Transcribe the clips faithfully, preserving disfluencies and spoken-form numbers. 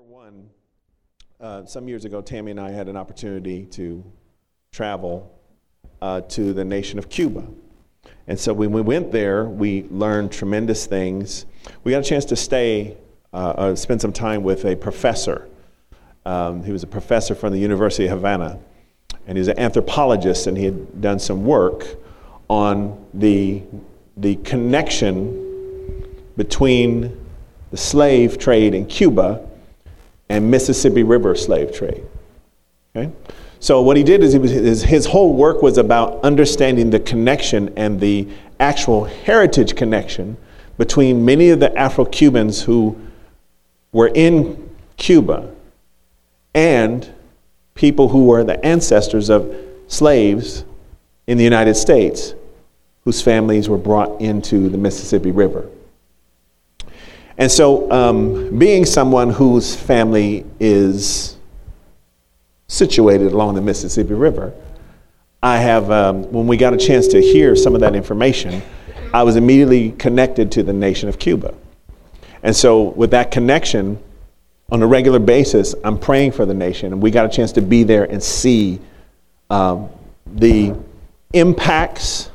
one, uh, some years ago, Tammy and I had an opportunity to travel uh, to the nation of Cuba. And so when we went there, we learned tremendous things. We got a chance to stay, uh, uh, spend some time with a professor. Um, he was a professor from the University of Havana, and he was an anthropologist, and he had done some work on the, the connection between the slave trade in Cuba and Mississippi River slave trade. Okay? So what he did is, he was, his, his whole work was about understanding the connection and the actual heritage connection between many of the Afro-Cubans who were in Cuba and people who were the ancestors of slaves in the United States whose families were brought into the Mississippi River. And so um, being someone whose family is situated along the Mississippi River, I have, um, when we got a chance to hear some of that information, I was immediately connected to the nation of Cuba. And so with that connection, on a regular basis, I'm praying for the nation, and we got a chance to be there and see um, the impacts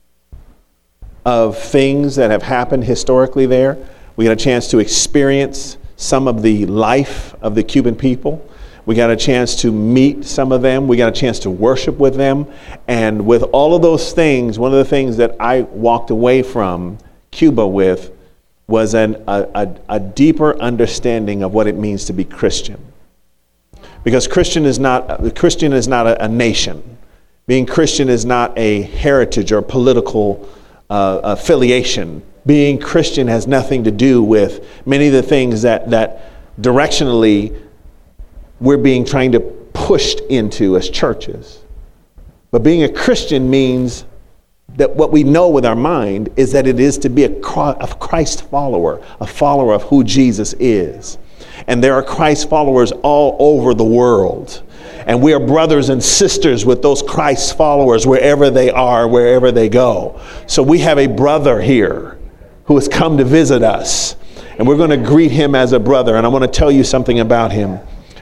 of things that have happened historically there. We got a chance to experience some of the life of the Cuban people. We got a chance to meet some of them. We got a chance to worship with them. And with all of those things, one of the things that I walked away from Cuba with was an, a, a, a deeper understanding of what it means to be Christian. Because Christian is not, Christian is not a, a nation. Being Christian is not a heritage or political uh, affiliation. Being Christian has nothing to do with many of the things that, that directionally we're being trying to pushed into as churches. But being a Christian means that what we know with our mind is that it is to be a Christ follower, a follower of who Jesus is. And there are Christ followers all over the world. And we are brothers and sisters with those Christ followers wherever they are, wherever they go. So we have a brother here who has come to visit us. And we're going to greet him as a brother. And I want to tell you something about him.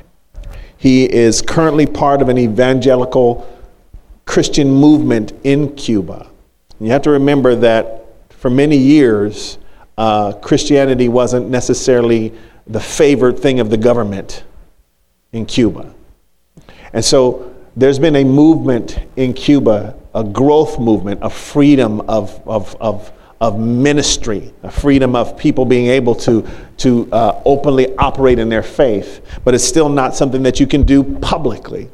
He is currently part of an evangelical Christian movement in Cuba. And you have to remember that for many years, uh, Christianity wasn't necessarily the favored thing of the government in Cuba. And so there's been a movement in Cuba, a growth movement, a freedom of, of, of of ministry, a freedom of people being able to, to uh, openly operate in their faith, but it's still not something that you can do publicly.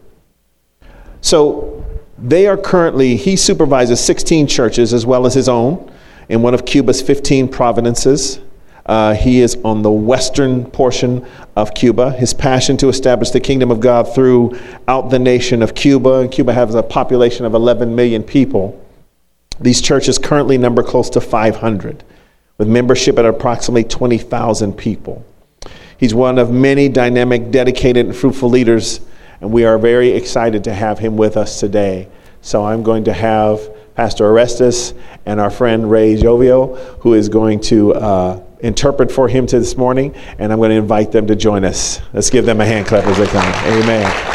So they are currently, he supervises sixteen churches as well as his own in one of Cuba's fifteen provinces. Uh, he is on the western portion of Cuba. His passion to establish the kingdom of God throughout the nation of Cuba. Cuba has a population of eleven million people. These churches currently number close to five hundred, with membership at approximately twenty thousand people. He's one of many dynamic, dedicated, and fruitful leaders, and we are very excited to have him with us today. So I'm going to have Pastor Orestes and our friend Ray Jovio, who is going to uh, interpret for him this morning, and I'm going to invite them to join us. Let's give them a hand clap as they come. Amen.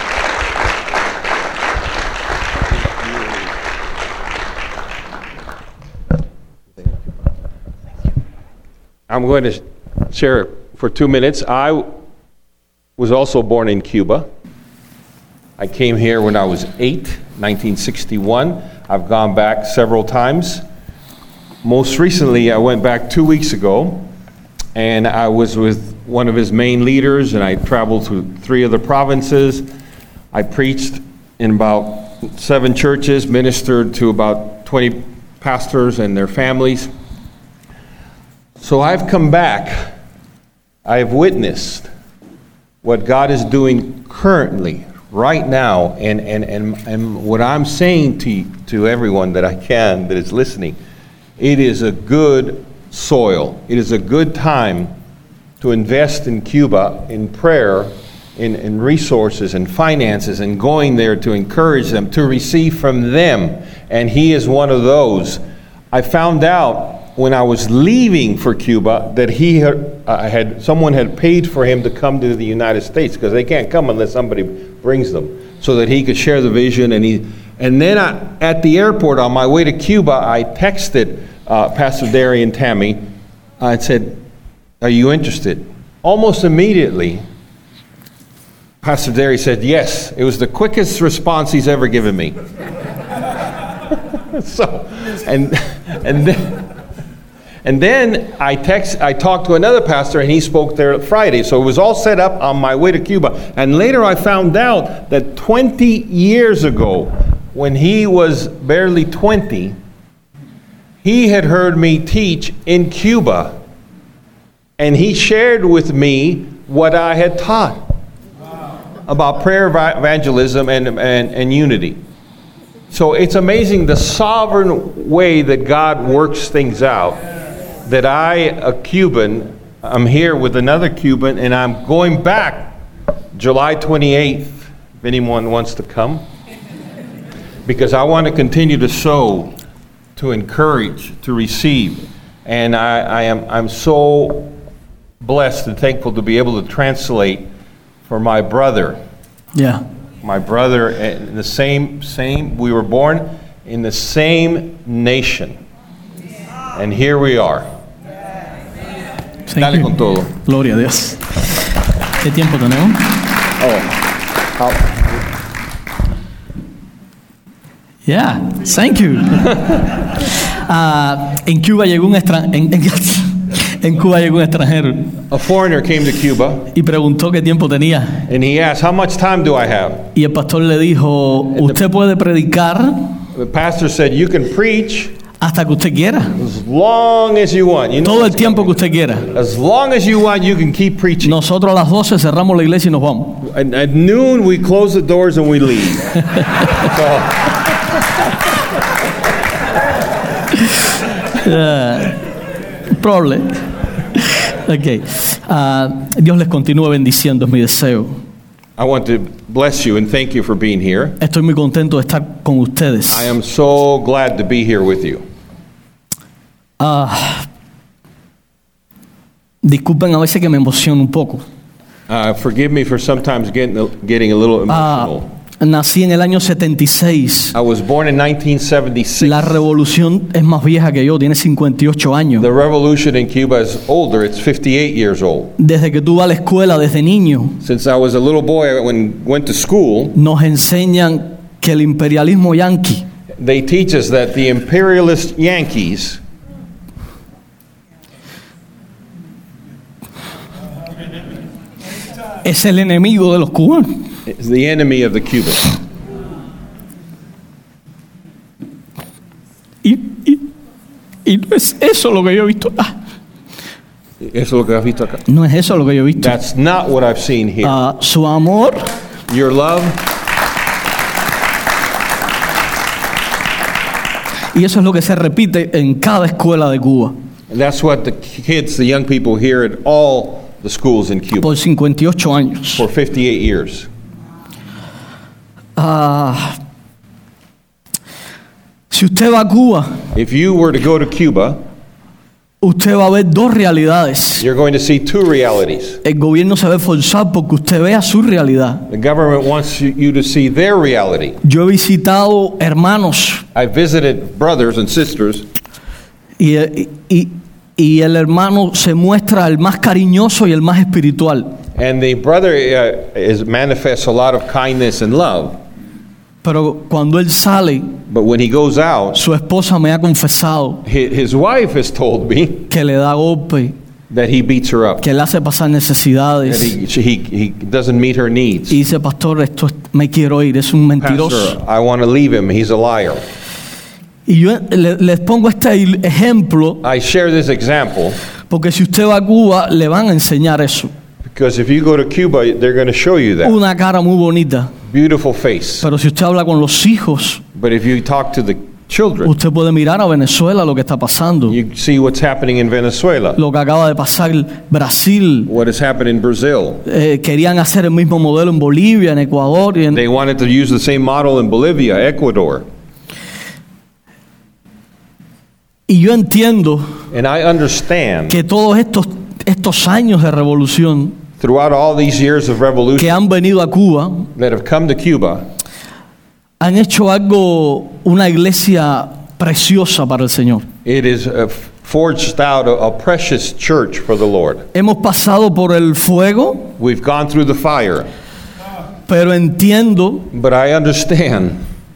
I'm going to share for two minutes. I was also born in Cuba. I came here when I was eight, nineteen sixty-one. I've gone back several times. Most recently, I went back two weeks ago, and I was with one of his main leaders, and I traveled to three of the provinces. I preached in about seven churches, ministered to about twenty pastors and their families. So I've come back, I've witnessed what God is doing currently, right now, and, and, and, and what I'm saying to, to everyone that I can that is listening, it is a good soil. It is a good time to invest in Cuba, in prayer, in, in resources and finances, and going there to encourage them, to receive from them. And he is one of those. I found out when I was leaving for Cuba that he had I had someone had paid for him to come to the United States because they can't come unless somebody brings them, so that he could share the vision. And he, and then I, at the airport on my way to Cuba, I texted uh, Pastor Derry and Tammy. I said, "Are you interested?" Almost immediately, Pastor Derry said, "Yes." It was the quickest response he's ever given me. so, and and then. And then I text, I talked to another pastor, and he spoke there Friday. So it was all set up on my way to Cuba. And later I found out that twenty years ago, when he was barely twenty, he had heard me teach in Cuba, and he shared with me what I had taught about prayer evangelism and, and, and unity. So it's amazing the sovereign way that God works things out. That I, a Cuban, I'm here with another Cuban, and I'm going back July twenty-eighth, if anyone wants to come, because I want to continue to sow, to encourage, to receive. And I, I am I'm so blessed and thankful to be able to translate for my brother. Yeah. My brother, in the same, same, we were born in the same nation. And here we are. Thank Dale you. con todo. Gloria a Dios. ¿Qué tiempo tenemos? Oh, oh. Yeah, thank you. uh, en Cuba llegó un extranjero. En, en, en Cuba llegó un extranjero A foreigner came to Cuba, y preguntó qué tiempo tenía. and he asked, "How much time do I have?" Y el pastor le dijo, usted puede predicar The pastor said, "You can preach hasta que usted quiera. as long as you want. You know, Todo el tiempo que usted quiera. as long as you want, you can keep preaching." Nosotros a las doce cerramos la iglesia y nos vamos. And at noon, we close the doors and we leave. So, Uh, problem. Ok. Uh, Dios les continúe bendiciendo, es mi deseo. I want to bless you and thank you for being here. Estoy muy contento de estar con ustedes. I am so glad to be here with you. Uh, disculpen a veces que me emociono un poco. Uh, forgive me for sometimes getting, getting a little emotional. Uh, nací en el año setenta y seis. I was born in nineteen seventy-six. La revolución es más vieja que yo, tiene cincuenta y ocho años. The revolution in Cuba is older. It's fifty-eight years old. Desde que tú vas a la escuela, desde niño, Since I was a little boy, when went to school, nos enseñan que el imperialismo yanqui they teach us that the imperialist Yankees es el enemigo de los cubanos. is the enemy of the Cubans. Y, y, y no es eso lo que yo he visto. Ah, Eso es lo que has visto acá. no es eso lo que yo he visto. That's not what I've seen here. Ah, su amor, Your love, y eso es lo que se repite en cada escuela de Cuba and that's what the kids, the young people here at all the schools in Cuba por cincuenta y ocho años. for fifty-eight years. Ah, si usted va a Cuba, If you were to go to Cuba, usted va a ver dos realidades. you're going to see two realities. El gobierno se ve forzado porque usted vea su realidad. The government wants you you to see their reality. Yo he visitado hermanos I visited brothers and sisters, y, y, y el hermano se muestra el más cariñoso y el más espiritual. and the brother uh, is manifests a lot of kindness and love. Pero cuando él sale, But when he goes out, su esposa me ha confesado his, his wife has told me que le da golpe, that he beats her up, que le hace pasar that necesidades. he, she, he, he doesn't meet her needs. Y dice, pastor, esto es- me quiero ir, es un mentiroso. Pastor, I want to leave him. He's a liar. Y yo le- les pongo este il- ejemplo I share this example porque si usted va a Cuba, le van a enseñar eso. because if you go to Cuba, they're going to show you that. Una cara muy bonita. Beautiful face. Pero si usted habla con los hijos, But if you talk to the children, usted puede mirar a Venezuela lo que está pasando. you see what's happening in Venezuela, Lo que acaba de pasar Brasil. what has happened in Brazil. Eh, querían hacer el mismo modelo en Bolivia, en Ecuador. Y, en- They wanted to use the same model in Bolivia, Ecuador. y yo entiendo And I understand que todos estos estos años de revolución throughout all these years of que revolution han venido a Cuba, that have come to Cuba, han hecho algo, una iglesia preciosa para el Señor. it is uh, forged out a, a precious church for the Lord. Hemos pasado por el fuego, We've gone through the fire, pero entiendo but I understand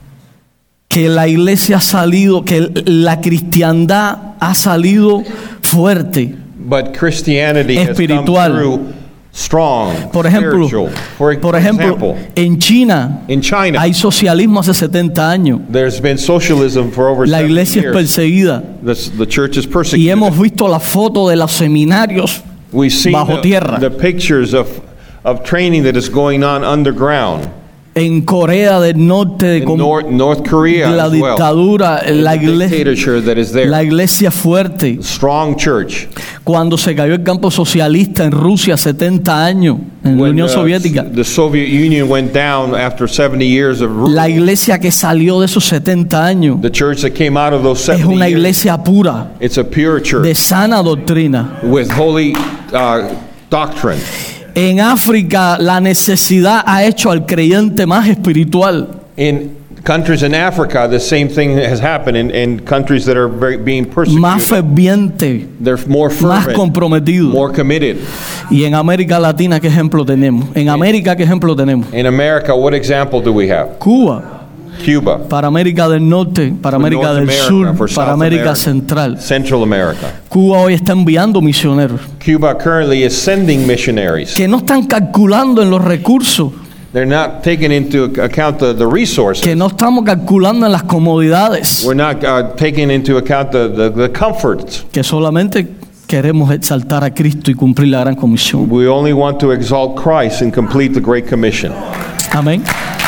que la iglesia ha salido, que la cristiandad ha salido fuerte. but Christianity has come Espiritual. through strong, Por ejemplo, spiritual. For, por ejemplo, example, en China in China, hay socialismo hace setenta años. there's been socialism for over La seventy iglesia es years. perseguida The, the church is y persecuted. hemos visto la foto de los seminarios We've seen bajo the, tierra. the pictures of, of training that is going on underground En Corea del Norte, de in com- North, North Korea la as well. dictadura, la The iglesia, dictatorship that is there. la iglesia fuerte. Strong church. Cuando se cayó el campo socialista en Rusia, setenta años, en la When Unión uh, Soviética, the Soviet Union went down after seventy years of rule, la iglesia que salió de esos setenta años the church that came out of those es seventy una years, iglesia pura, it's a pure church de sana doctrina. with holy uh, doctrine. En África la necesidad ha hecho al creyente más espiritual. In countries in Africa, the same thing has happened in, in countries that are very, being Más persecuted. ferviente, They're more más fervent, comprometido. more committed. Y en América Latina, ¿qué ejemplo tenemos? En América, ¿qué ejemplo tenemos? In America, what example do we have? Cuba, Cuba, para América del Norte, para For América North del America, Sur, for para South América America. Central. Central America. Cuba hoy está enviando misioneros Cuba currently is sending missionaries. que no están calculando en los recursos, They're not taking into account the, the resources. que no estamos calculando en las comodidades, We're not uh, taking into account the, the, the comforts. que solamente queremos exaltar a Cristo y cumplir la gran comisión. We only want to exalt Christ and complete the Great Commission. Amén.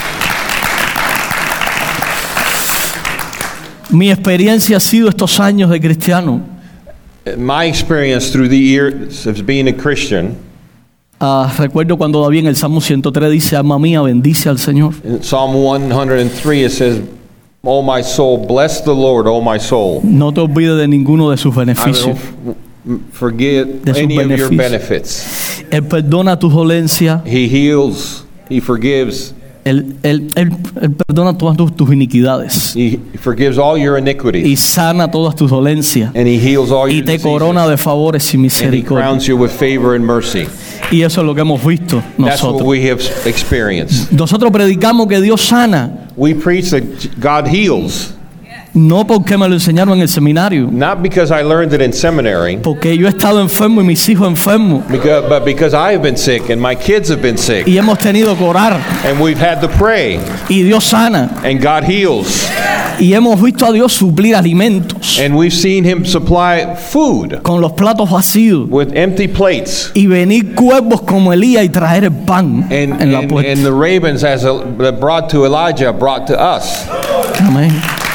Mi experiencia ha sido estos años de cristiano. My experience through the years of being a Christian, Ah, recuerdo cuando David en el Salmo ciento tres dice: alma mía, bendice al Señor. in Psalm one hundred three, it says, "O my soul, bless the Lord, O my soul. No te olvides de ninguno de sus I beneficios. will f- forget De sus any of your beneficios. benefits." Él perdona tus dolencias. He heals, He forgives, Él, él- él- él perdona todas tus, tus iniquidades. He forgives all your Y iniquities, sana todas tus dolencias. and He heals all Y your te diseases, corona de favores y and He misericordia. crowns you with favor and mercy. Y eso es lo que hemos visto That's what nosotros. we have experienced. Nosotros predicamos que Dios sana, We preach that God heals, no porque me lo enseñaron en el seminario, not because I learned it in seminary, porque yo he estado enfermo y mis hijos enfermos. because, but because I have been sick and my kids have been sick, Y hemos tenido que orar and we've had to pray, y Dios sana. and God heals, Y hemos visto a Dios suplir alimentos and we've seen Him supply food con los platos vacíos with empty plates, y venir cuervos como Elías y traer el pan and, en la and, puerta. and the ravens, as a, that brought to Elijah, brought to us. Amén.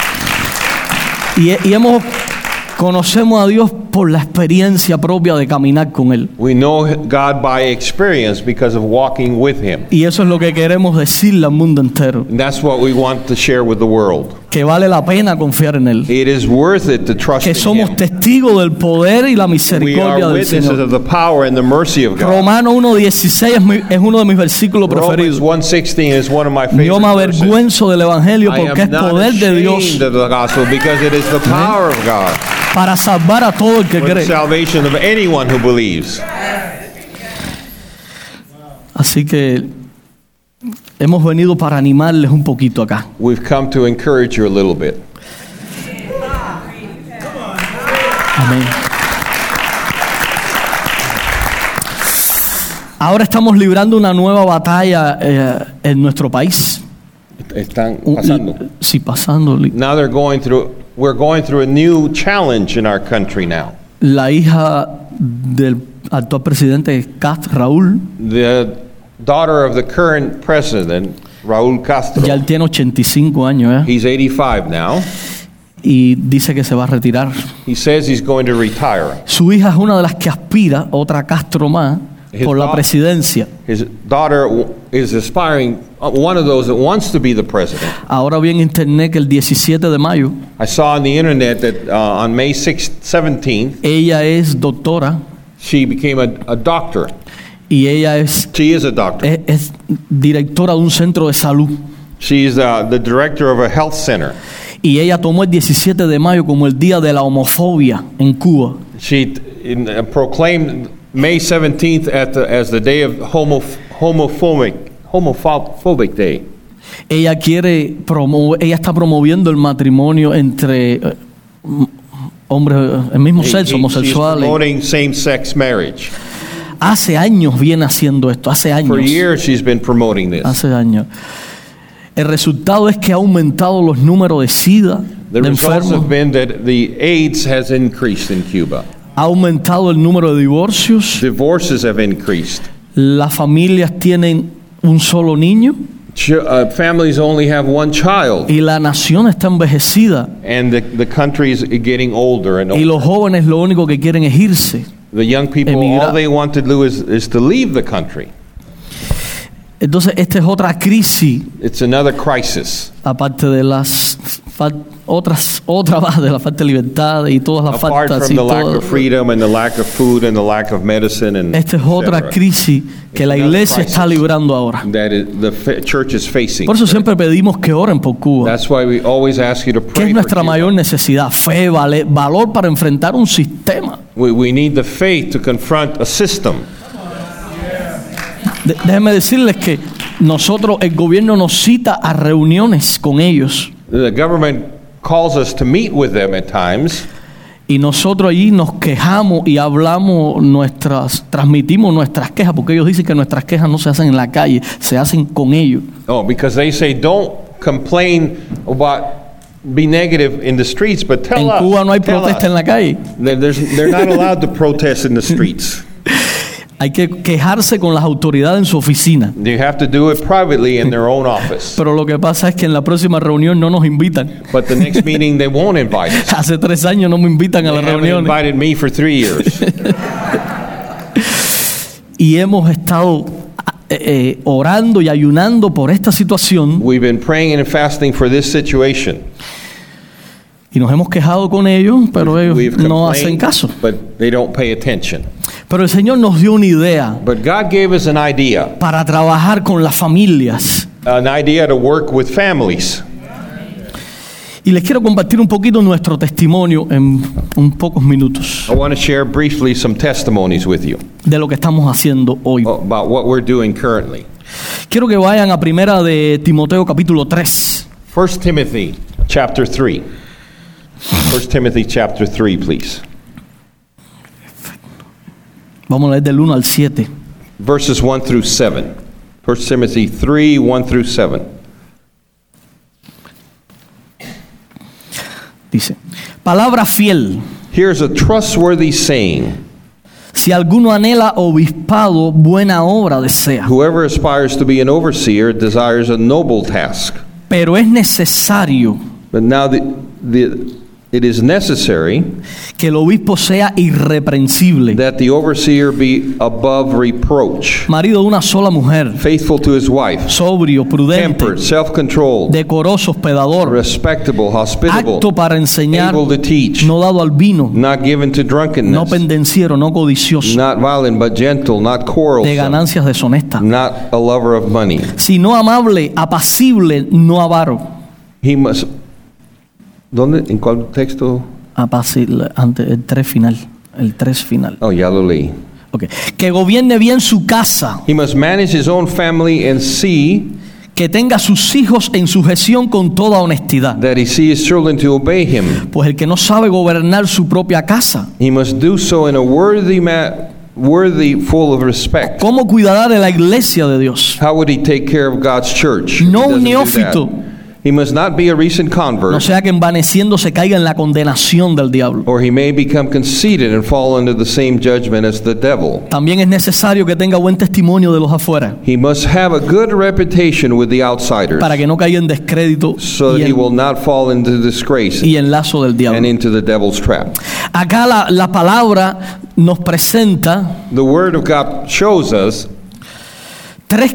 Y, y hemos conocemos a Dios por la experiencia propia de caminar con Él. We know God by experience because of walking with Him. Y eso es lo que queremos decirle al mundo entero, And that's what we want to share with the world. que vale la pena confiar en Él, It is worth it to trust que in somos Him. testigos del poder y la We misericordia are del witnesses Señor. of the power and the mercy of God. Romano uno dieciséis es, mi- es uno de mis versículos Romans preferidos. one sixteen is one of my favorite Yo me verses. avergüenzo del Evangelio I porque es am not poder de Dios ashamed of the gospel because it is the power of God para salvar a todo el que for the cree. salvation of anyone who believes. Así que hemos venido para animarles un poquito acá. We've come to encourage you a little bit. Amén. Ahora estamos librando una nueva batalla eh, en nuestro país. Están Un- pasando. Sí, pasando. Now they're going through, we're going through a new challenge in our country now. La hija del actual presidente Castro, Raúl, The daughter of the current president, Raúl Castro, ya él tiene ochenta y cinco años, ¿eh? he's eighty-five now. Y dice que se va a retirar. He says he's going to retire. Su hija es una de las que aspira, otra Castro más, His por la daugh- presidencia. His daughter w- is aspiring, uh, one of those that wants to be the president. Ahora vi en internet que el diecisiete de mayo I saw on the internet that uh, on May sixth, seventeenth, ella es doctora She became a, a doctor. y ella es, She is a doctor. es, es directora de un centro de salud. She's uh, the director of a health center. Y ella tomó el diecisiete de mayo como el día de la homofobia en Cuba. She in, uh, proclaimed May seventeenth at the, as the day of homo, homophobic homophobic day. Ella quiere promover, ella está promoviendo el matrimonio entre eh, hombres, el mismo sexo, She's homosexuales. promoting same-sex marriage. Hace años viene haciendo esto, hace años. For years she's been promoting this. Hace años. El resultado es que ha aumentado los números de SIDA, The de results enfermos, have been that the AIDS has increased in Cuba. ha aumentado el número de divorcios, Divorces have increased. las familias tienen un solo niño Ch- uh, families only have one child, y la nación está envejecida and the, the country is getting older and y older. los jóvenes lo único que quieren es irse. The young people, Emigra- all they want to do is, is to leave the country. Entonces, esta es otra crisis, It's another crisis. aparte de las fal- otras, otra más de la falta de libertad y todas las Apart faltas. from Y the lack todo. of freedom and the lack of food and the lack of medicine and Esta es otra et cetera, crisis que la another iglesia está crisis. librando ahora. that is, the fa- church is facing. Por eso siempre pedimos que oren por Cuba. That's why we always ask you to ¿Qué pray es for nuestra Cuba. mayor necesidad? Fe, vale- valor para enfrentar un sistema. We, we need the faith to confront a system. De- déjenme decirles que nosotros, el gobierno nos cita a reuniones con ellos The government calls us to meet with them at times, y nosotros allí nos quejamos y hablamos nuestras, transmitimos nuestras quejas, porque ellos dicen que nuestras quejas no se hacen en la calle, se hacen con ellos. oh, because they say don't complain about, be negative in the streets, but tell En us. Cuba no hay tell protesta en us. la calle. They're, there's- they're not allowed to protest in the streets. Hay que quejarse con las autoridades en su oficina. You have to do it privately in their own office. Pero lo que pasa es que en la próxima reunión no nos invitan. But the next meeting, they won't invite us. Hace tres años no me invitan a They las haven't reuniones. invited me for three years. Y hemos estado eh, eh, orando y ayunando por esta situación We've been praying and fasting for this situation. y nos hemos quejado con ellos, pero ellos We've no hacen complained, caso. but they don't pay attention. Pero el Señor nos dio una idea But God gave us an idea, para trabajar con las familias. an idea to work with families. Y les quiero compartir un poquito nuestro testimonio en un pocos minutos I want to share briefly some testimonies with you de lo que estamos haciendo hoy. about what we're doing currently. Quiero que vayan a primera de Timoteo capítulo tres. First Timothy chapter three. First Timothy chapter three, please. Vamos a leer del uno al siete. Verses one through seven. First Timothy three, one through seven. Dice, palabra fiel. Here's a trustworthy saying. Si alguno anhela obispado, buena obra desea. Whoever aspires to be an overseer desires a noble task. Pero es necesario But now the, the, it is necessary que el obispo sea irreprensible, that the overseer be above reproach, marido de una sola mujer, faithful to his wife, sobrio, prudente, tempered, self-controlled, decoroso, hospedador, respectable, hospitable, apto para enseñar, able to teach, no dado al vino, not given to no drunkenness, pendenciero, no codicioso, not violent but gentle, not de quarrelsome, ganancias deshonestas, not a lover of money. sino amable, apacible, no avaro. He must. ¿Dónde? ¿En cuál texto? Apacible, ante el tres final, el tres final. Oh, ya lo leí. Okay. Que gobierne bien su casa, He must manage his own family and see que tenga a sus hijos en sujeción con toda honestidad. that he see his children to obey him. Pues el que no sabe gobernar su propia casa, He must do so in a worthy ma- worthy, full of respect. ¿cómo cuidará de la iglesia de Dios? How would he take care of God's church? if he No un doesn't do neófito. that? He must not be a recent No convert, sea que envaneciendo se caiga en la condenación del diablo. or he may become conceited and fall under the same judgment as the devil. También es necesario que tenga buen testimonio de los afuera, He must have a good reputation with the outsiders, para que no caiga en descrédito so y that he en, will not fall into disgrace y en lazo del and diablo. into the devil's trap. Acá la, la palabra nos presenta The Word of God shows us tres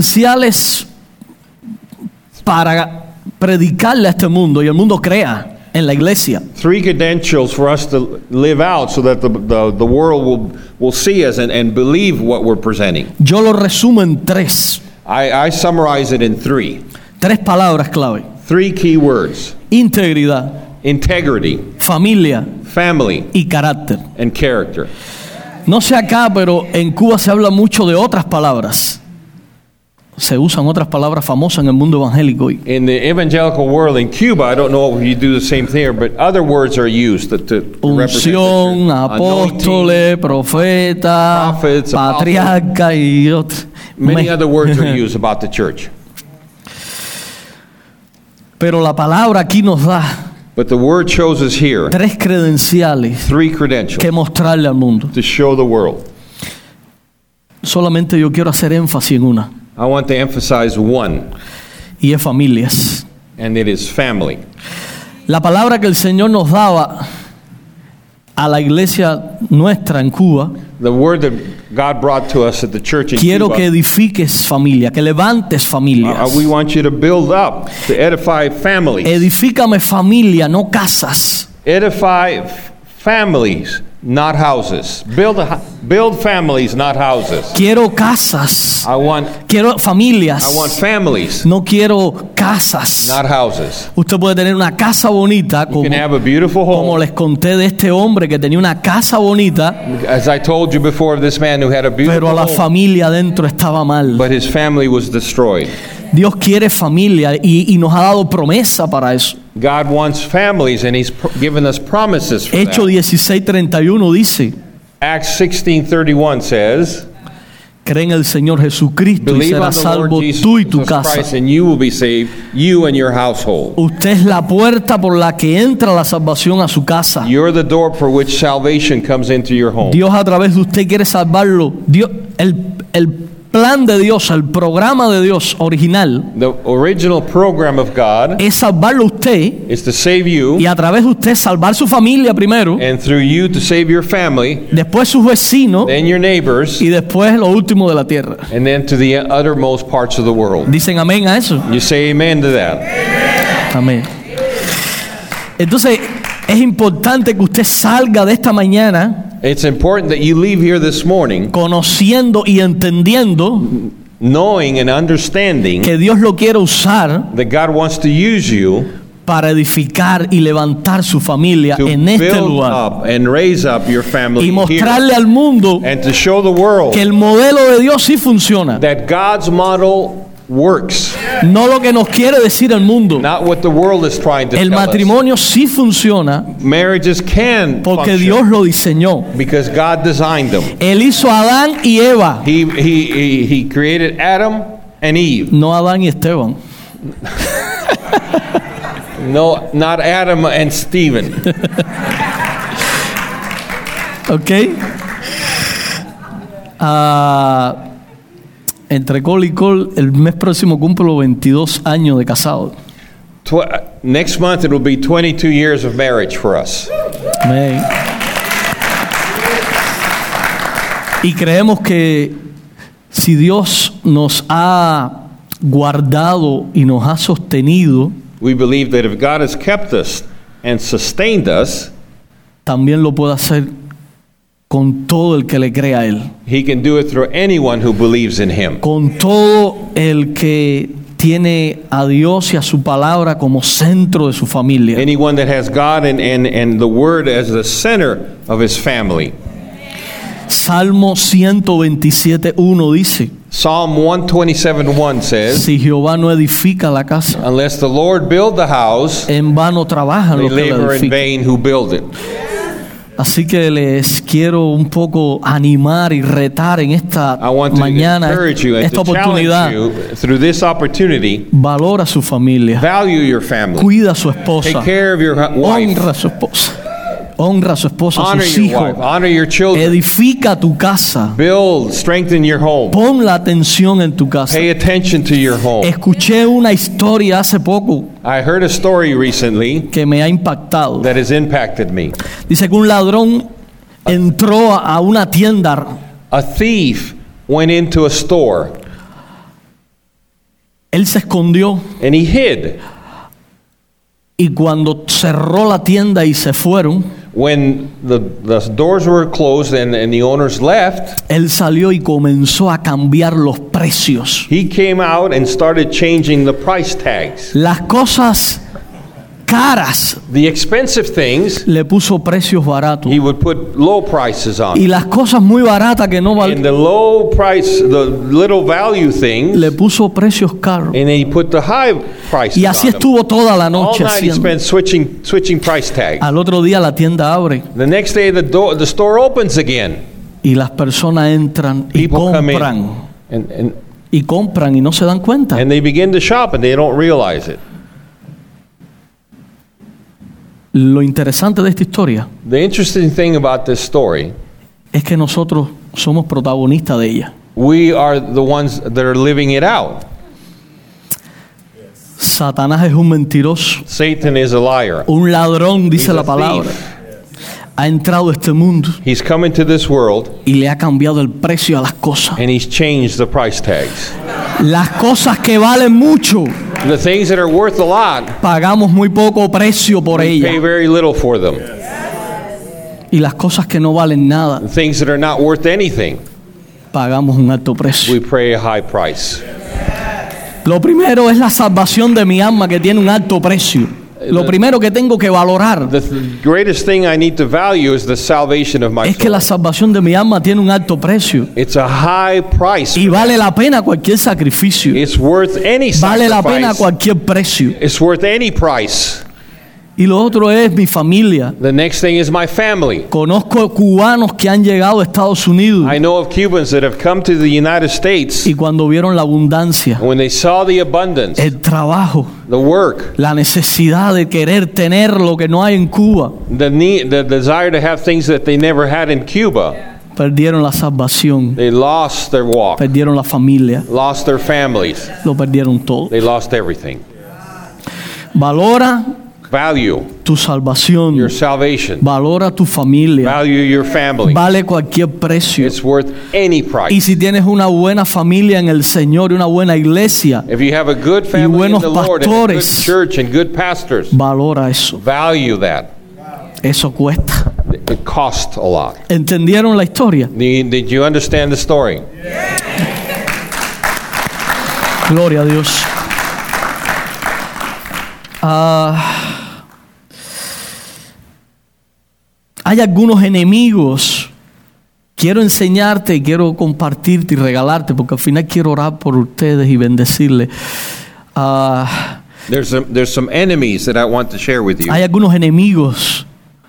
credenciales para predicarle a este mundo y el mundo crea en la iglesia. Three credentials for us to live out so that the, the, the world will, will see us and, and believe what we're presenting. Yo lo resumo en tres. I, I summarize it in three. Tres palabras clave. Three key words. Integridad, Integrity, familia family, y carácter. and character. No sé acá, pero en Cuba se habla mucho de otras palabras. Se usan otras palabras famosas en el mundo evangélico hoy. In the evangelical world in Cuba, I don't know if you do the same thing here, but other words are used to, to represent Unción, the anointing. apóstoles, profeta, prophets, patriarca y otros. Many Me- other words are used about the church. Pero la palabra aquí nos da But the word shows us here tres credenciales three credentials que mostrarle al mundo. to show the world. Solamente yo quiero hacer énfasis en una, I want to emphasize one, y es familias. and it is family. La palabra que el Señor nos daba a la iglesia nuestra en Cuba: The word that God brought to us at the church in quiero Cuba, que edifiques familia, que levantes uh, familias. we want you to build up, to edify families. Edifícame familia, no casas. Edify f- families, not houses. Build, a, hu- build families, not houses. Quiero casas, I want, quiero familias, I want families, no quiero casas. not houses. Usted puede tener una casa bonita, You como, can have a beautiful como home. les conté de este hombre que tenía una casa bonita, As I told you before, of this man who had a pero beautiful la home, familia adentro estaba mal. but his family was destroyed. Dios quiere familia y, y nos ha dado promesa para eso. God wants families, and He's pr- given us promises for Hecho that. dieciséis treinta y uno dice: Acts sixteen thirty-one says, cree en el Señor Jesucristo y "Believe serás on the salvo Lord Jesus tú y tu Christ, casa. and you will be saved, you and your household." Usted es la puerta por la que entra la salvación a su casa. You're the door for which salvation comes into your home. Dios a través de usted quiere salvarlo. Dios, el, el plan de Dios, el programa de Dios original The original program of God es salvarlo a usted is to save you, y a través de usted salvar su familia primero, and through you to save your family, después sus vecinos then your neighbors, y después lo último de la tierra. and then to the uttermost parts of the world. Dicen amén a eso. You say amen to that. Amén. Entonces es importante que usted salga de esta mañana It's important that you leave here this morning conociendo y entendiendo knowing and understanding que Dios lo quiere usar that God wants to use you para edificar y levantar su familia to en este build lugar up and raise up your family y here, mostrarle al mundo and to show the world que el modelo de Dios sí funciona. that God's model works, No lo que nos quiere decir el mundo. not what the world is trying to El tell us. matrimonio sí funciona Marriages can porque function Dios lo diseñó. because God designed them. Él hizo a Adán y Eva, He, he, he, he created Adam and Eve. no Adán y Esteban. No, not Adam and Stephen. ¿Ok? Ah, entre col y col, el mes próximo cumplo veintidós años de casado. Tw- next month it will be twenty-two years of marriage for us. Amén. Y creemos que si Dios nos ha guardado y nos ha sostenido, We believe that if God has kept us and sustained us, también lo puede hacer con todo el que le crea a Él. He can do it through anyone who believes in Him. Con todo el que tiene a Dios y a su palabra como centro de su familia. Anyone that has God and, and, and the Word as the center of his family. Salmo ciento veintisiete uno dice: Psalm one twenty-seven one says, si Jehová no edifica la casa, "Unless the Lord build the house, en vano trabajan they los que la labor in edifican. vain who build it." Así que les quiero un poco animar y retar en esta I want to mañana, encourage you and esta to challenge oportunidad. you through this opportunity. Valora a su familia, Value your family. cuida a su esposa, Take care of your hu- wife. honra a su esposa, honra a su esposa, a Honor sus your hijos, wife. Honor your children. edifica tu casa, Build, strengthen your home. pon la atención en tu casa. Pay attention to your home. Escuché una historia hace poco I heard a story recently que me ha impactado. that has impacted me. Dice que un ladrón entró a una tienda. A thief went into a store Él se escondió and he hid Y cuando cerró la tienda y se fueron, when the, the doors were closed and, and the owners left, él salió y comenzó a cambiar los precios. he came out and started changing the price tags. Las cosas caras The expensive things, le puso precios baratos. he would put low prices on. Y las cosas muy baratas que no And valen, the low price, the little value things, le puso precios caros. and he put the high prices Y así on them. estuvo toda la All noche night he haciendo. spent switching, switching price tags. Al otro día la tienda abre The next day the, door, the store opens again. y las personas entran y People come in compran. and, and, Y compran y no se dan cuenta. and they begin to shop and they don't realize it. Lo interesante de esta historia The interesting thing about this story, es que nosotros somos protagonistas de ella. we are the ones that are living it out. Satanás es un mentiroso, Satan is a liar. un ladrón, dice He's la a palabra. thief. Ha entrado a este mundo He's come into this world y le ha cambiado el precio a las cosas. and he's changed the price tags. Las cosas que valen mucho, The things that are worth a lot, pagamos muy poco precio por we pay ellas. very little for them. Y las cosas que no valen nada, The things that are not worth anything, pagamos un alto precio. we pay a high price. Lo primero es la salvación de mi alma, que tiene un alto precio. Lo primero que tengo que valorar The th- greatest thing I need to value is the salvation of my es que la soul. salvación de mi alma tiene un alto precio It's a high price. y vale la pena cualquier sacrificio. It's worth any Vale la pena sacrifice. cualquier precio. It's worth any price. Y lo otro es mi familia. The next thing is my family. Conozco cubanos que han llegado a Estados Unidos I know of Cubans that have come to the United States, y cuando vieron la abundancia, and when they saw the abundance, el trabajo, the work, la necesidad de querer tener lo que no hay en Cuba, the need, the desire to have things that they never had in Cuba, perdieron la salvación, they lost their walk, perdieron la familia, lost their families, lo perdieron todo. they lost everything. Valora Value tu salvación, your salvation. valora tu familia, Value your family. vale cualquier precio. It's worth any Y price. si tienes una buena familia en el Señor y una buena iglesia, If you have a good family in buenos the Lord, and a good pastores. church and good pastors, valora eso. value that. Eso cuesta. It costs a lot. ¿Entendieron la historia? Did did you understand the story? Gloria a Dios. Ah, hay algunos enemigos. Quiero enseñarte, quiero compartirte y regalarte, porque al final quiero orar por ustedes y bendecirles. Ah, There's some, there's some enemies that I want to share with you. hay algunos enemigos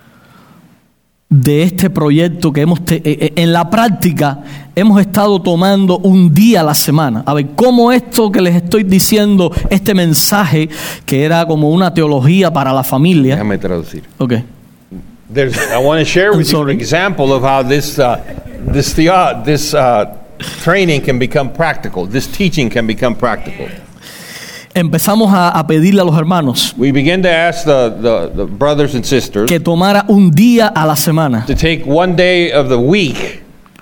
de este proyecto que hemos te- eh, eh, en la práctica hemos estado tomando un día a la semana. A ver, cómo esto que les estoy diciendo, este mensaje que era como una teología para la familia. Déjame traducir. Okay. There's, I want to share I'm with you an sorry. example of how this uh, this theo- this uh, training can become practical. This teaching can become practical. Empezamos a, a pedirle a los hermanos We begin to ask the, the, the brothers and sisters que tomara un día a la semana to take one day of the week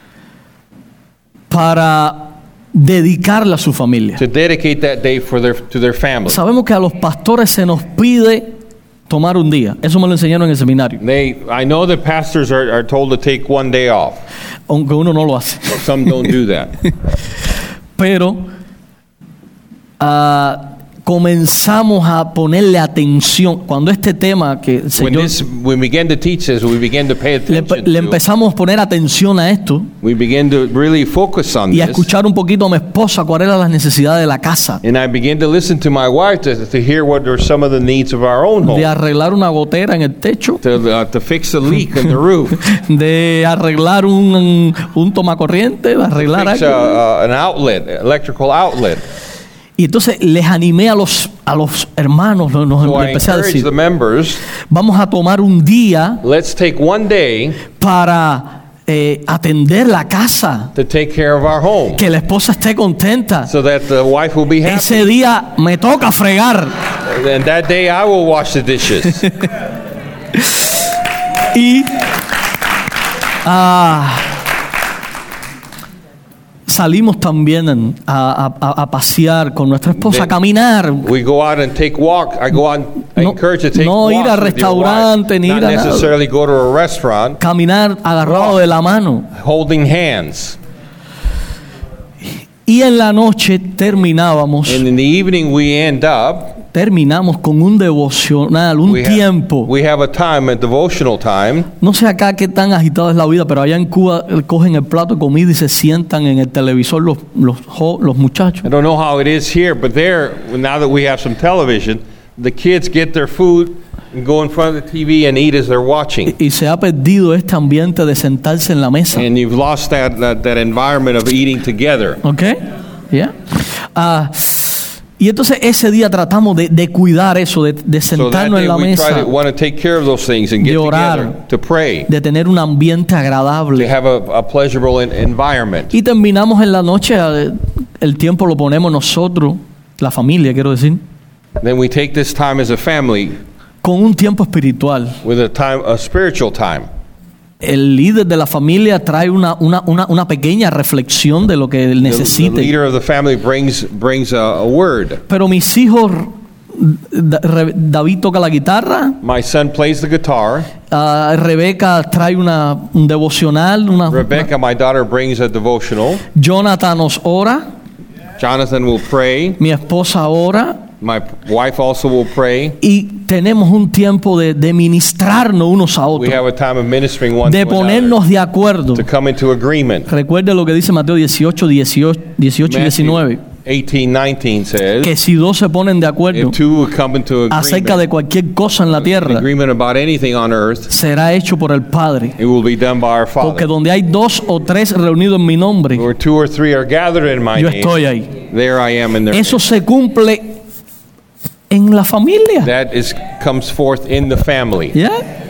para dedicarle a su familia. to dedicate that day for their to their family. Sabemos que a los pastores se nos pide tomar un día. Eso me lo enseñaron en el seminario, They, I know that pastors are, are told to take one day off. aunque uno no lo hace. Some don't do that. Pero ah, comenzamos a ponerle atención cuando este tema que el When Señor this, we begin to teach this, we begin to pay le, attention le to. empezamos a poner atención a esto We begin to really focus on y a this. escuchar un poquito a mi esposa cuáles eran las necesidades de la casa, And I begin to listen to my wife to, to hear what are some of the needs of our own de home. arreglar una gotera en el techo, To, uh, to fix a leak in the roof. de arreglar un, un tomacorriente, de arreglar Fix uh, algo. uh, an outlet, electrical outlet. Y entonces les animé a los, a los hermanos, nos, nos So I empecé a encourage decir, the members, vamos a tomar un día let's take one day para eh, atender la casa, to take care of our home que la esposa esté contenta. so that the wife will be happy. Ese día me toca fregar. And that day I will wash the dishes. Y ah, salimos también en- a, a- a pasear con nuestra esposa, a caminar. We go out and take walk. I go out I no, encourage you to take no ir walks al with your wife, restaurante ni not ir a nada. necessarily go to a restaurant, Caminar agarrado de la mano. holding hands. Y en la noche terminábamos, And in the evening we end up, terminamos con un devocional, un we tiempo. have, we have a time, a devotional time. No sé acá qué tan agitado es la vida, pero allá en Cuba eh, cogen el plato de comida y se sientan en el televisor los, los, jo- los muchachos. I don't know how it is here, but there, now that we have some television, the kids get their food and go in front of the T V and eat as they're watching. Y se ha perdido este ambiente de sentarse en la mesa. And you've lost that, that, that environment of eating together. ¿Ok? ¿Ya? Ah, y entonces ese día tratamos de, de cuidar eso, de, de So that sentarnos day en la we try mesa, to want to take care of those things and get de orar. together to pray, de tener un ambiente to agradable. have a, a pleasurable en- environment. Y terminamos en la noche, eh, el tiempo lo ponemos nosotros, la familia quiero decir, Then we take this time as a family con un tiempo espiritual. with a time, a spiritual time. El líder de la familia trae una, una, una, una pequeña reflexión de lo que él The, the necesite. leader of the family brings brings a, a word. Pero mis hijos, Da- Re- David toca la guitarra, My son plays the guitar. ah, Rebeca trae una, un devocional, una, Rebecca, my daughter, brings a devotional. Jonathan nos ora, Jonathan will pray. mi esposa ora, My wife also will pray. y tenemos un tiempo de, de ministrarnos unos a We otros, have a time of ministering one de to another, ponernos de acuerdo. to come into agreement. Recuerde lo que dice Mateo dieciocho, dieciocho, dieciocho y diecinueve, eighteen nineteen says, que si dos se ponen de acuerdo if two come into acerca de agreement, cualquier cosa en la tierra, agreement about anything on earth, será hecho por el Padre. it will be done by our Porque Father. donde hay dos o tres reunidos en mi nombre, Where two or three are gathered in my yo name, estoy ahí. there I am in their Eso se cumple en la familia. That is comes forth in the family. ¿Ya?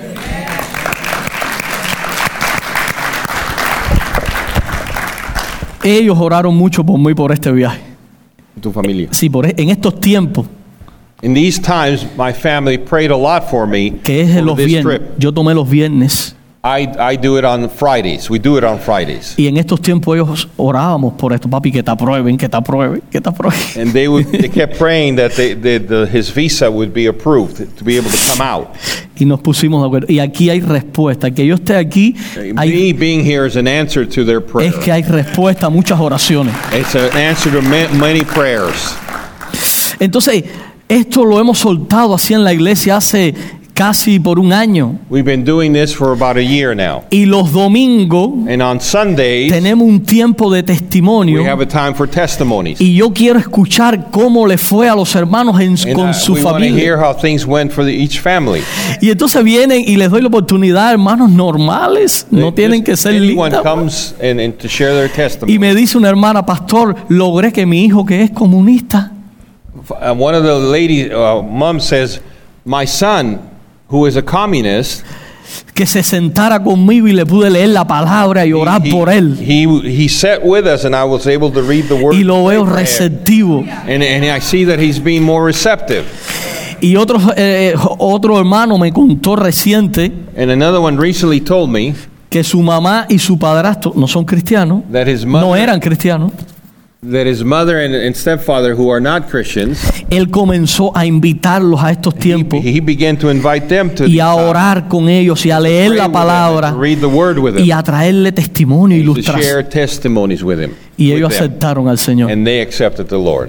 Ellos oraron mucho por mí por este viaje. Tu familia. Sí, por e- en estos tiempos, In these times, my family prayed a lot for me que es for en los this viernes. trip. Yo tomé los viernes. I, I do it on Fridays. We do it on Fridays. Y en estos tiempos ellos orábamos por esto, papi, que te aprueben, que te aprueben, que te aprueben. And they would they kept praying that they, they, the, his visa would be approved to be able to come out. Y nos pusimos de acuerdo. Y aquí hay respuesta. Que yo esté aquí, hay, Me being here is an answer to their prayer. es que hay respuesta a muchas oraciones. It's an answer to ma- many prayers. Entonces, esto lo hemos soltado así en la iglesia hace casi por un año. We've been doing this for about a year now. Y los domingos And on Sundays, tenemos un tiempo de testimonio. we have a time for testimonies. Y yo quiero escuchar cómo le fue a los hermanos en- And con uh, su we want to familia. hear how things went for the, each family. Y entonces vienen y les doy la oportunidad, hermanos normales, no tienen que ser Anyone lindas. comes and, and to share their Y testimony. me dice una hermana, pastor, logré que mi hijo que es comunista, Uh, one of the ladies, uh, mom says, my son, who is a communist, que se sentara conmigo y le pude leer la palabra y orar he, por él. he, he sat with us and I was able to read the word. Y lo and pray veo for him. receptivo. And, and I see that he's being more receptive. Y otro, eh, otro hermano me contó reciente And another one recently told me que su mamá y su padrastro no son cristianos, that his no mother, eran cristianos. that his mother and, and stepfather, who are not Christians, Él comenzó a invitarlos a estos he, tiempos he began to invite them to, y a uh, orar con ellos y a to leer pray la with them, palabra to read the word with y him, a traerle testimonio, to ilustración. share testimonies with him. Y with ellos them. aceptaron al Señor. And they accepted the Lord.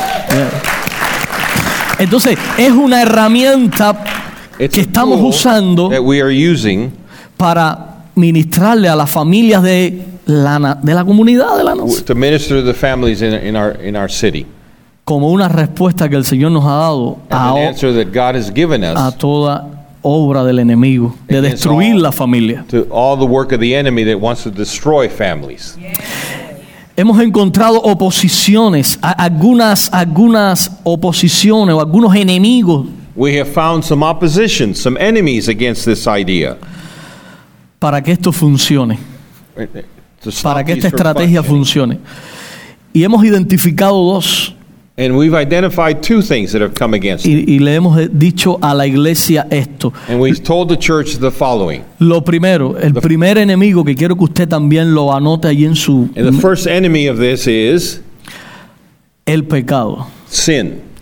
Entonces, es una herramienta It's que a estamos tool usando that we are using para ministrarle a las familias de la, na- de la comunidad de la nación, to minister to the families in, in our in our city. como una respuesta que el Señor nos ha dado As a, an o- answer that God has given a us toda obra del enemigo de Against destruir all- la familia. to all the work of the enemy that wants to destroy families. Hemos encontrado oposiciones, a- algunas, algunas oposiciones o algunos enemigos We have found some opposition, some enemies against this idea. para que esto funcione, To stop para que these esta from estrategia functioning. funcione. Y hemos identificado dos. And we've identified two things that have come against it. Y, y le hemos dicho a la iglesia esto. And we've told the church the following. Lo primero, el primer enemigo que quiero que usted también lo anote allí en su... And the first enemy of this is El pecado. sin.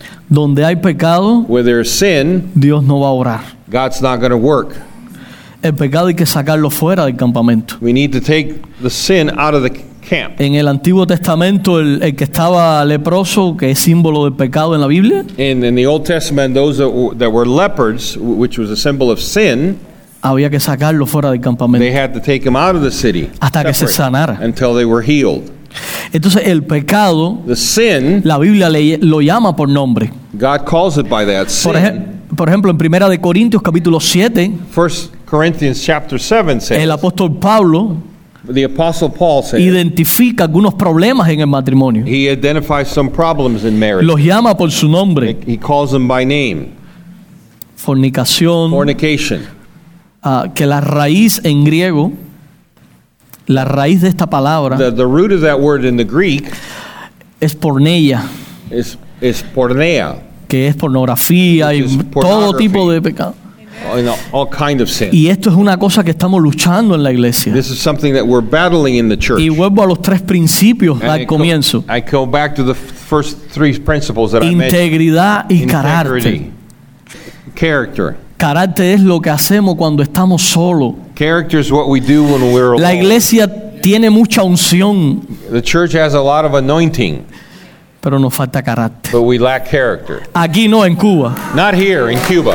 Donde hay pecado, Where there's sin, Dios no va a orar. God's not going to work. El pecado hay que sacarlo fuera del campamento. We need to take the sin out of the camp. En el Antiguo Testamento, el, el que estaba leproso, que es símbolo del pecado en la Biblia, In, in the Old Testament, those that were, that were leopards, which was a symbol of sin, había que sacarlo fuera del they campamento had to take them out of the city hasta que se separate, sanara. until they were healed. Entonces el pecado, The sin, la Biblia le, lo llama por nombre. God calls it by that Por, sin. ejem- por ejemplo, en Primera de Corintios capítulo siete, First Corinthians chapter seven says, el apóstol Pablo the Apostle Paul says, identifica algunos problemas en el matrimonio. he identifies some problems in marriage. Los llama por su nombre. He calls them by name. Fornicación, Fornication. ah, que la raíz en griego, la raíz de esta palabra The, the root of that word in the Greek es porneia, is, is porneia, que es pornografía y Which is todo pornography. tipo de pecado. all, all kind of sin. Y esto es una cosa que estamos luchando en la iglesia. This is something that we're battling in the church. Y vuelvo a los tres principios And I al go- comienzo. I go back to the first three principles that I mentioned. Integridad y carácter. Integrity, character. Carácter es lo que hacemos cuando estamos solos. Character is what we do when we're La alone. iglesia tiene mucha unción, The church has a lot of anointing, pero nos falta carácter. but we lack character. Aquí no, en Cuba. Not here in Cuba.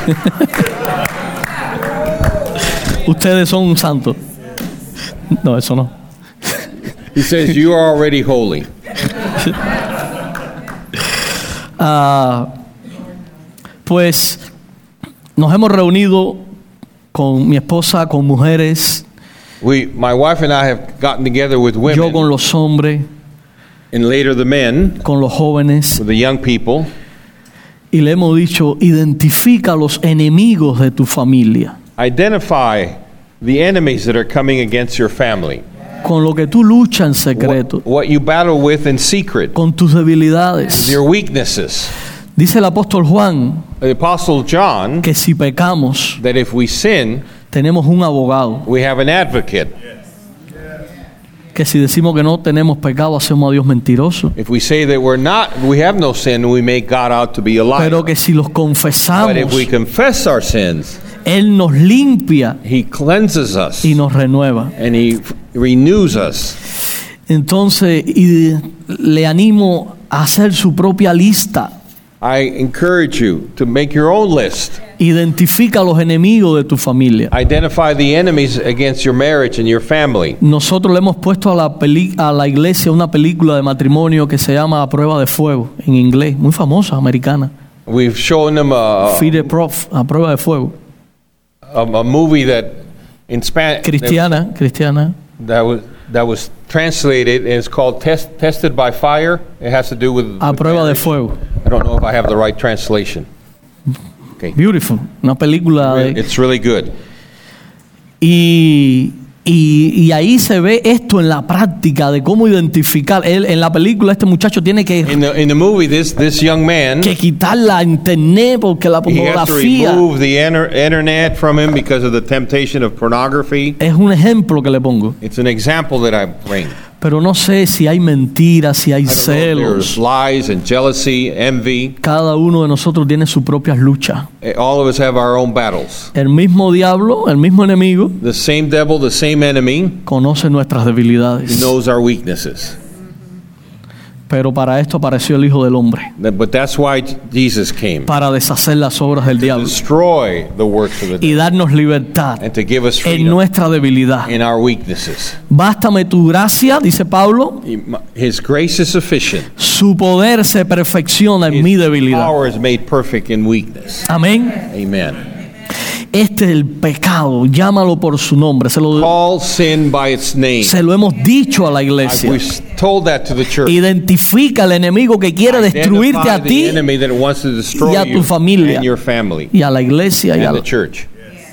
Ustedes son santos. No, eso no. He says, you are already holy. Ah, pues nos hemos reunido con mi esposa, con mujeres, We, my wife and I have gotten together with yo con women, los hombres, and later the men, con los jóvenes, with the young people, y le hemos dicho, identifica los enemigos de tu familia, identify the enemies that are coming against your family. con lo que tú luchas en secreto, What, what you battle with in secret, con tus debilidades. your weaknesses. Dice el apóstol Juan The Apostle John, que si pecamos, that if we sin, tenemos un abogado, we have an advocate. que si decimos que no tenemos pecado, hacemos a Dios mentiroso, If we say that we're not, we have no sin, we make God out to be a liar. pero que si los But confesamos, if we confess our sins, Él nos limpia He cleanses us y nos renueva. and He f- renews us. Entonces, y le animo a hacer su propia lista. I encourage you to make your own list. Identifica a los enemigos de tu familia. Identify the enemies against your marriage and your family. Nosotros le hemos puesto a la, peli- a la iglesia una película de matrimonio que se llama A Prueba de Fuego, en inglés, muy famosa, americana. We've shown them a, Fide Prof, A Prueba de Fuego. a, a movie that in Spanish Cristiana, cristiana. that was that was translated, and it's called Test, Tested by Fire. It has to do with, A with Prueba de marriage. Fuego. I don't know if I have the right translation. Okay. Beautiful. Una película de... It's really good. Y, y, y ahí se ve esto en la práctica de cómo identificar. Él, en la película este muchacho tiene que, In the in the movie, this this young man, que quitar la internet porque la he has to pornografía remove the inter- internet from him because of the temptation of pornography. es un ejemplo que le pongo. It's an example that I bring. Pero no sé si hay mentiras, si hay I don't know if there's celos. lies and jealousy, envy. Cada uno de nosotros tiene sus propias luchas. Eh, All of us have our own battles. El mismo diablo, el mismo enemigo, The same devil, the same enemy, conoce nuestras he debilidades. knows our weaknesses. Pero para esto apareció el Hijo del Hombre, That- But that's why Jesus came, para deshacer las obras del to diablo destroy the works of the y devil darnos libertad and to give us en freedom nuestra debilidad. in our weaknesses. Bástame tu gracia, dice Pablo, His grace is sufficient. su poder se perfecciona en mi His debilidad. power is made perfect in weakness. Amén. Amen. Este es el pecado, llámalo por su nombre. Se lo, Call sin by its name. se lo hemos dicho a la iglesia. We've told that to the church. Identifica al enemigo que quiere destruirte a Identify ti the enemy that wants to destroy y a tu you familia. and your family y a la iglesia. Y, a and la- the church.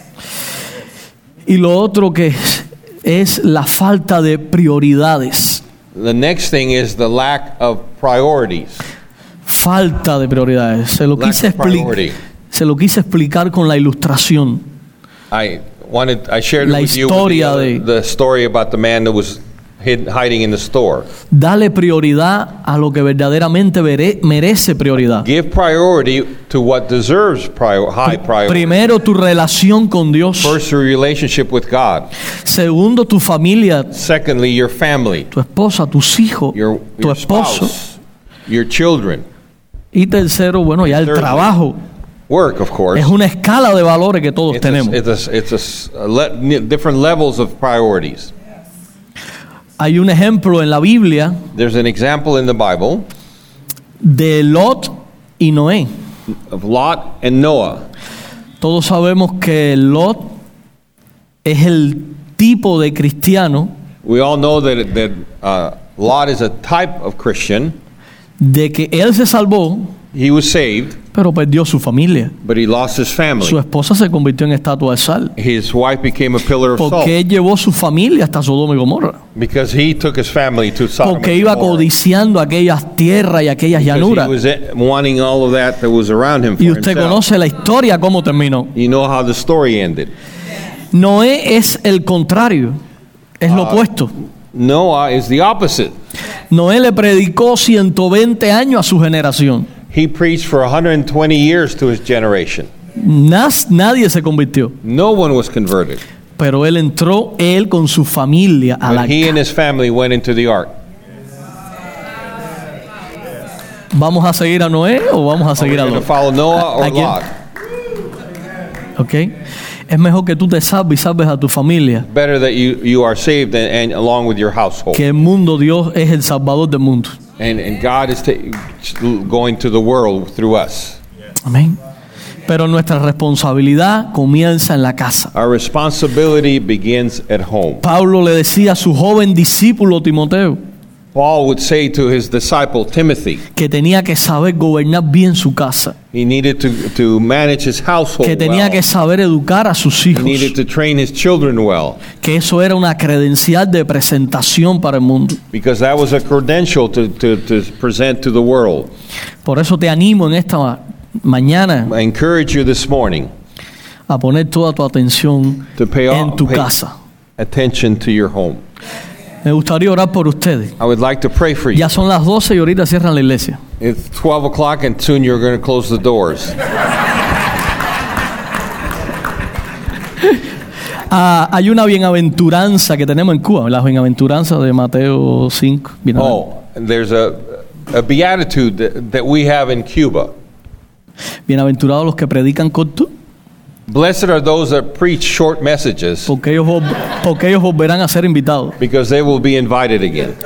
y lo otro que es, es la falta de prioridades. The next thing is the lack of priorities. Falta de prioridades. Se lo Lack quise of explicar. priority. Se lo quise explicar con la ilustración. I wanted I shared La with you historia the, de- the story about the man that was hid, hiding in the store. Dale prioridad a lo que verdaderamente vere- merece prioridad. Give priority to what deserves prior, high priority. Primero, tu relación con Dios. First, your relationship with God. Segundo, tu familia, Secondly, your family, tu esposa, tus hijos, your, tu your esposo. spouse, your children. Y tercero, bueno, ya el Thirdly, trabajo. Work, of course. Es una escala de valores que todos It's a, tenemos. it's a, it's a s- a le- different levels of priorities. Hay un ejemplo en la Biblia There's an example in the Bible de Lot y Noé. of Lot and Noah. Todos sabemos que Lot es el tipo de cristiano We all know that, that uh, Lot is a type of Christian. de que él se salvó, He was saved, pero perdió su familia. but he lost his Su family. esposa se convirtió en estatua de sal. His wife became a pillar of Porque salt él llevó su familia hasta Sodoma y Gomorra. because he took his family to Sodom Porque and iba Gomorrah. codiciando aquellas tierras y aquellas Because llanuras. he was eh, wanting all of that that was around him for Y usted himself. conoce la historia, cómo terminó. You know how the story ended. Noé es el contrario, es lo opuesto. Noah is the opposite. Noé le predicó ciento veinte años a su generación. He preached for one hundred twenty years to his generation. Nas- nadie se convirtió, No one was converted. pero él entró, él con su familia a la But he and his family went into the ark. ¿Vamos a seguir a Noé o vamos a Are we seguir a going to Lot? follow Noah or ¿A quién? Lot? ¿Ok? Es mejor que tú te salves y salves a tu familia, Better that you, you are saved and, and along with your household. que el mundo, Dios es el salvador del mundo. And, and God is ta- going to the world through us. Amén. Pero nuestra responsabilidad comienza en la casa. Our responsibility begins at home. Pablo le decía a su joven discípulo Timoteo Paul would say to his disciple Timothy, que tenía que saber gobernar bien su casa, he needed to, to manage his household que tenía well. que saber educar a sus He hijos, needed to train his children well, que eso era una credencial de presentación para el mundo. because that was a credential to, to, to present to the world. Por eso te animo en esta ma- mañana I encourage you this morning a poner toda tu atención to pay, all, en tu pay casa. attention to your home. Me gustaría orar por ustedes. I would like to pray for you. Ya son las doce y ahorita cierran la iglesia. It's twelve o'clock and soon you're going to close the doors. Ah, hay una bienaventuranza que tenemos en Cuba, la bienaventuranza de Mateo cinco. Bienaven- Oh, there's a, a beatitude that, that we have in Cuba. Bienaventurados los que predican corto, Blessed are those that preach short messages, porque ellos, vol- porque ellos volverán a ser invitados. because they will be invited again.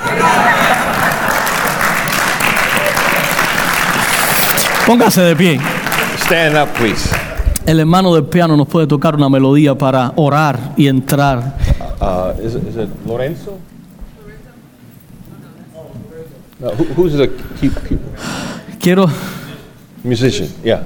Póngase de pie. Stand up, please. El hermano del piano nos puede tocar una melodía para orar y entrar. Uh, is, it, is it Lorenzo? No, who, who's the key, key, Quiero musician? Yeah.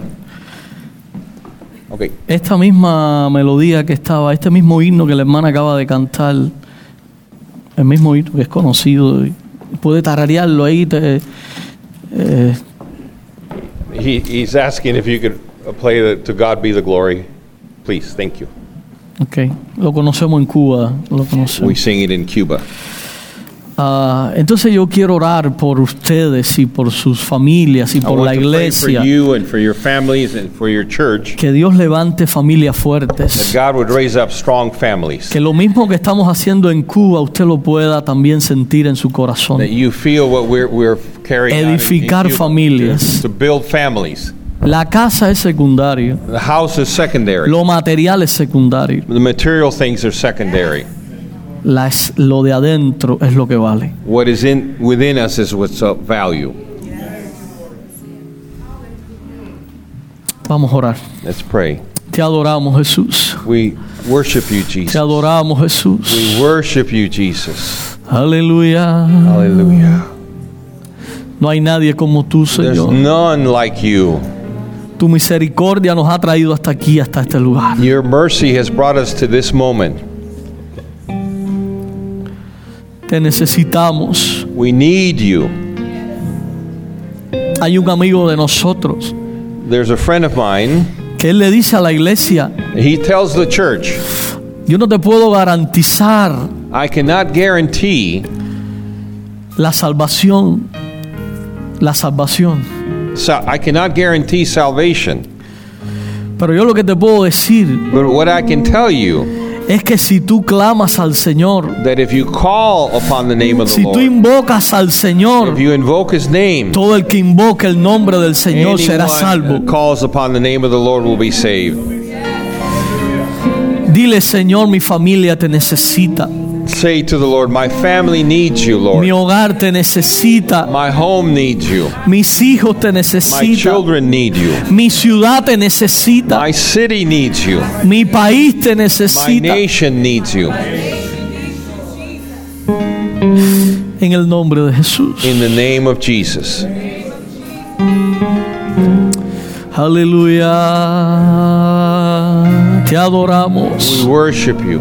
Okay. esta misma melodía que estaba, este mismo himno que la hermana acaba de cantar, el mismo himno que es conocido, y puede tararearlo ahí. Te, eh, He, he's asking if you could uh, play the To God Be the Glory. Please, thank you. ok, lo conocemos en Cuba, lo conocemos. We sing it in Cuba. Ah, entonces yo quiero orar por ustedes y por sus familias y I por want la to pray for iglesia. you and for your families and for your church, Que Dios levante familias that fuertes. God would raise up strong families, Que lo mismo que estamos haciendo en Cuba, usted lo pueda también sentir en su corazón. that you feel what we're, we're carrying out in- in Edificar Cuba, familias. to, to build families. La casa es secundario. The house is secondary. Lo material es secundario. The material things are secondary. Las- lo de adentro es lo que vale. What is in within us is what's of value. Vamos a orar. Let's pray. Te adoramos, Jesús. We worship you, Te Jesus. adoramos, Jesús. We worship you, Jesus. Aleluya. Hallelujah. No hay nadie como tú, There's Señor. none like you. Tu misericordia nos ha traído hasta aquí, hasta este lugar. Your mercy has brought us to this moment. Te necesitamos. We need you. Hay un amigo de nosotros There's a friend of mine. que él le dice a la iglesia: He tells the church, yo no te puedo garantizar I cannot guarantee La salvación, la salvación. So I cannot guarantee salvation, Pero yo lo que te puedo decir but what I can tell you es que si tú clamas al Señor, that if you call upon the name of the si tú Lord, invocas al Señor, if you invoke His name, todo el que invoque el nombre del Señor será anyone salvo. who calls upon the name of the Lord will be saved. Dile, Señor, mi familia te necesita. Say to the Lord, my family needs you, Mi Lord. hogar te necesita. My home needs you. Mis hijos te My necesitan. children need you. Mi ciudad te necesita. My city needs you. Mi país te My necesita. nation needs you. En el nombre de Jesús. In the name of Jesus. Aleluya. Te adoramos. We worship you.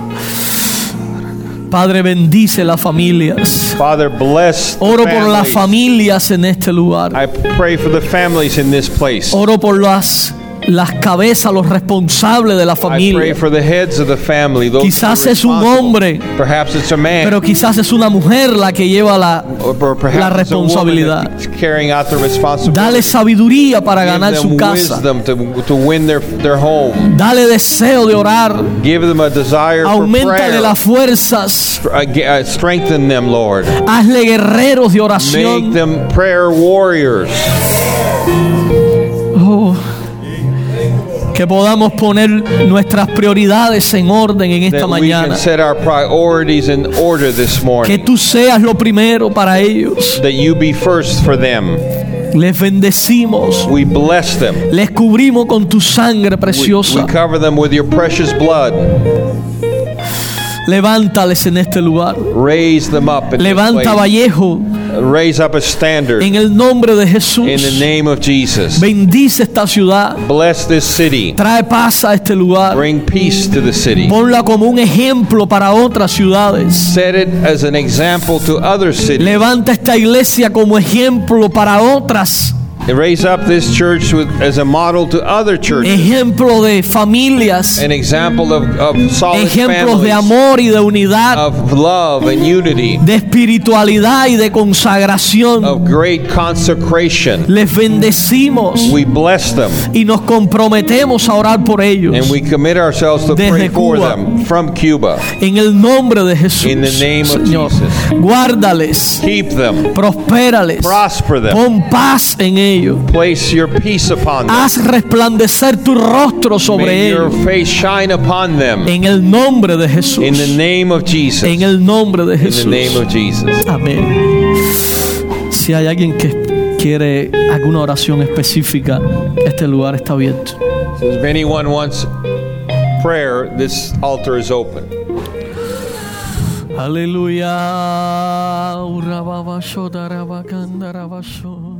Padre, bendice las familias. Father, bless the Oro por las families. familias en este lugar. I pray for the families in this place. Oro por las, las cabezas, los responsables de la I pray familia. for the heads of the family. Those Quizás who are es un responsible. hombre, Perhaps it's a man. pero quizás es una mujer la que lleva la, or, or perhaps la it's a woman responsabilidad. that's carrying out the responsibility. Dale sabiduría para Give ganar them su casa. wisdom to, to win their, their home. Dale deseo de orar. Give them a desire for Aumentale prayer. las fuerzas. Uh, ge- uh, Strengthen them, Lord. Hazle guerreros de Make oración. them prayer warriors. Oh. Que podamos poner nuestras prioridades en orden en esta That we mañana. can set our priorities in order this Que morning. tú seas lo primero para ellos. That you be first for them. Les bendecimos. We bless them. Les cubrimos con tu sangre We, preciosa. we cover them with your precious blood. Levántales en este lugar. Raise them up in this Levanta place. Vallejo Raise up a standard en el nombre de in the Jesús. name of Jesus. Bendice esta ciudad. Bless this city. Trae paz a este lugar. Bring peace to the city. Ponla como un ejemplo para otras ciudades. Set it as an example to other cities. Levanta esta iglesia como ejemplo para otras. Raise up this church with, as a model to other churches. Ejemplo de familias. An example of, of solid Ejemplos de families, amor y de unidad. of love and unity, De espiritualidad y de consagración. of great consecration. Les bendecimos We bless them y nos comprometemos a orar por ellos. and we commit ourselves to Desde pray for Cuba. them from Cuba. En el nombre de Jesús. In the name of Señor, Jesus. guárdales, Keep them, prospérales, prosper them, pon paz en ellos. place your peace upon them. Haz resplandecer tu rostro sobre May your ellos. face shine upon them. En el nombre de Jesús. In the name of Jesus. En el nombre de In the Jesús. name of Jesus. Amén. Si hay alguien que quiere alguna oración específica, este lugar está abierto. So if anyone wants prayer, this altar is open. Aleluya. Urababasho, darabakanda, rabasho.